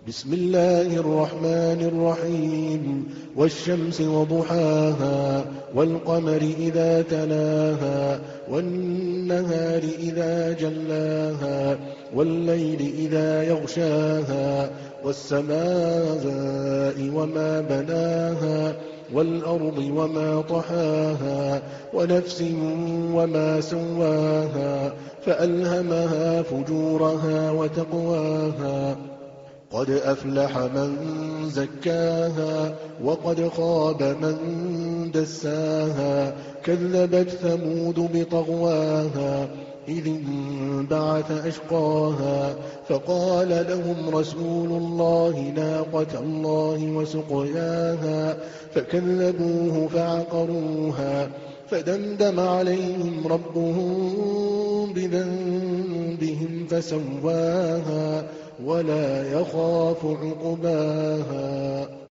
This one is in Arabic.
بسم الله الرحمن الرحيم والشمس وضحاها والقمر إذا تلاها والنهار إذا جلاها والليل إذا يغشاها والسماء وما بناها والأرض وما طحاها ونفس وما سواها فألهمها فجورها وتقواها قد أفلح من زكاها وقد خاب من دساها كذبت ثمود بطغواها إذ انبعث أشقاها فقال لهم رسول الله ناقة الله وسقياها فكذبوه فعقروها فدمدم عليهم ربهم بذنبهم فسواها ولا يخاف عقباها